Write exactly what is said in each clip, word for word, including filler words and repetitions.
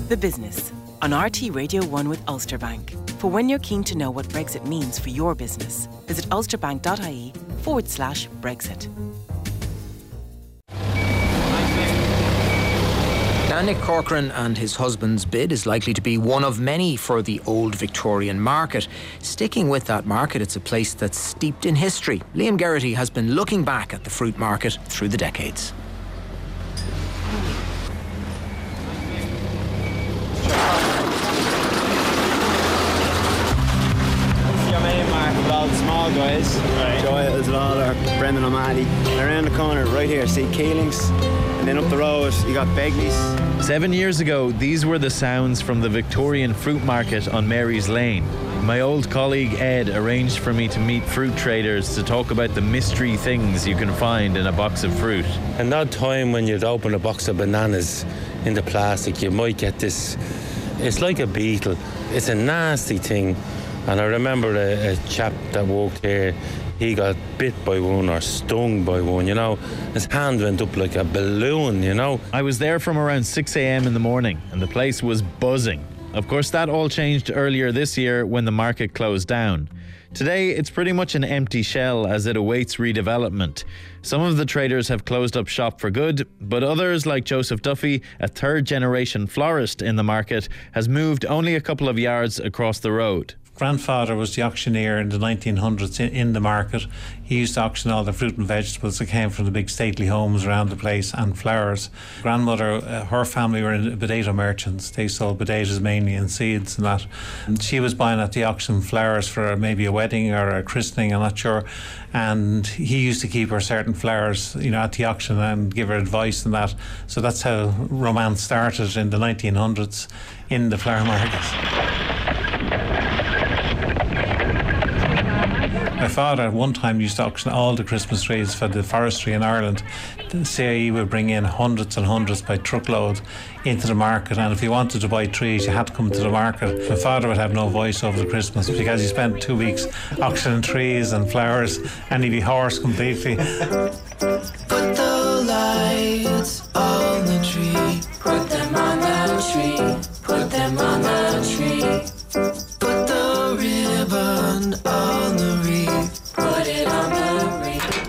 The Business on R T Radio one with Ulster Bank. For when you're keen to know what Brexit means for your business, visit ulsterbank.ie forward slash Brexit. Now, Nick Corcoran and his husband's bid is likely to be one of many for the old Victorian market. Sticking with that market, it's a place that's steeped in history. Liam Geraghty has been looking back at the fruit market through the decades. Small guys, right. Giles Lawler, Brendan O'Malley. Around the corner right here, see Keelings, and then up the road you got Begley's. Seven years ago, these were the sounds from the Victorian fruit market on Mary's Lane. My old colleague Ed arranged for me to meet fruit traders to talk about the mystery things you can find in a box of fruit. And that time when you'd open a box of bananas in the plastic, you might get this, it's like a beetle. It's a nasty thing. And I remember a, a chap that worked here, he got bit by one or stung by one, you know. His hand went up like a balloon, you know. I was there from around six a.m. in the morning and the place was buzzing. Of course, that all changed earlier this year when the market closed down. Today, it's pretty much an empty shell as it awaits redevelopment. Some of the traders have closed up shop for good, but others, like Joseph Duffy, a third-generation florist in the market, has moved only a couple of yards across the road. Grandfather was the auctioneer in the nineteen hundreds in, in the market. He used to auction all the fruit and vegetables that came from the big stately homes around the place and flowers. Grandmother, uh, her family were in potato merchants. They sold potatoes mainly and seeds and that. And she was buying at the auction flowers for maybe a wedding or a christening, I'm not sure. And he used to keep her certain flowers, you know, at the auction and give her advice and that. So that's how romance started in the nineteen hundreds in the flower markets. My father at one time used to auction all the Christmas trees for the forestry in Ireland. The C I E would bring in hundreds and hundreds by truckload into the market, and if you wanted to buy trees you had to come to the market. My father would have no voice over the Christmas because he spent two weeks auctioning trees and flowers and he'd be hoarse completely. Put the lights on the tree, put them on the tree, put them on the tree, put the ribbon on the wreath, put it on the wreath.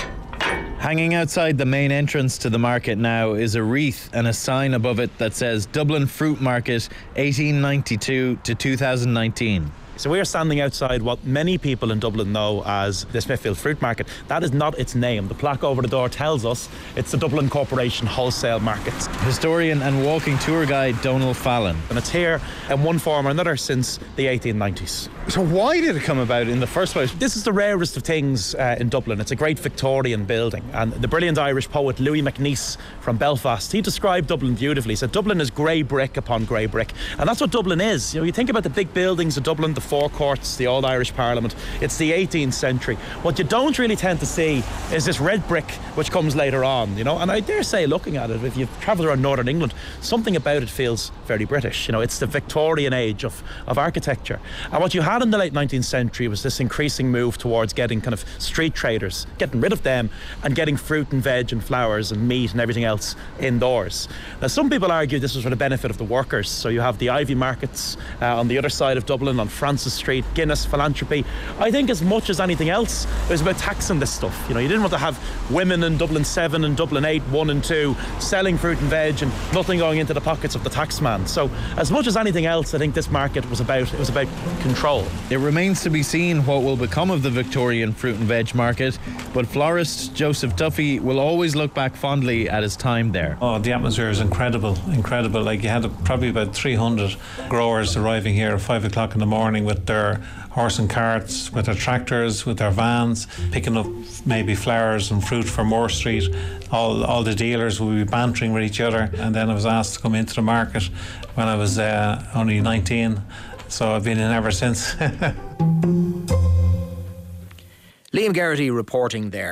Hanging outside the main entrance to the market now is a wreath and a sign above it that says Dublin Fruit Market eighteen ninety-two to two thousand nineteen. So we're standing outside what many people in Dublin know as the Smithfield Fruit Market. That is not its name. The plaque over the door tells us it's the Dublin Corporation Wholesale Markets. Historian and walking tour guide Donal Fallon. And it's here in one form or another since the eighteen nineties. So why did it come about in the first place? This is the rarest of things uh, in Dublin. It's a great Victorian building. And the brilliant Irish poet Louis MacNeice from Belfast, he described Dublin beautifully. He said Dublin is grey brick upon grey brick. And that's what Dublin is. You know, you think about the big buildings of Dublin, the Four Courts, the old Irish Parliament. It's the eighteenth century. What you don't really tend to see is this red brick which comes later on, you know. And I dare say, looking at it, if you've travelled around Northern England, something about it feels very British. You know, it's the Victorian age of, of architecture. And what you had in the late nineteenth century was this increasing move towards getting kind of street traders, getting rid of them and getting fruit and veg and flowers and meat and everything else indoors. Now, some people argue this was for the benefit of the workers. So you have the Ivy markets uh, on the other side of Dublin, on Francis Street, Guinness, Philanthropy. I think as much as anything else, it was about taxing this stuff. You know, you didn't want to have women in Dublin seven and Dublin eight, one and two, selling fruit and veg and nothing going into the pockets of the taxman. So as much as anything else, I think this market was about, it was about control. It remains to be seen what will become of the Victorian fruit and veg market, but florist Joseph Duffy will always look back fondly at his time there. Oh, the atmosphere is incredible, incredible. Like, you had probably about three hundred growers arriving here at five o'clock in the morning with their horse and carts, with their tractors, with their vans, picking up maybe flowers and fruit from Moore Street. All, all the dealers will be bantering with each other. And then I was asked to come into the market when I was uh, only nineteen. So I've been in ever since. Liam Geraghty reporting there.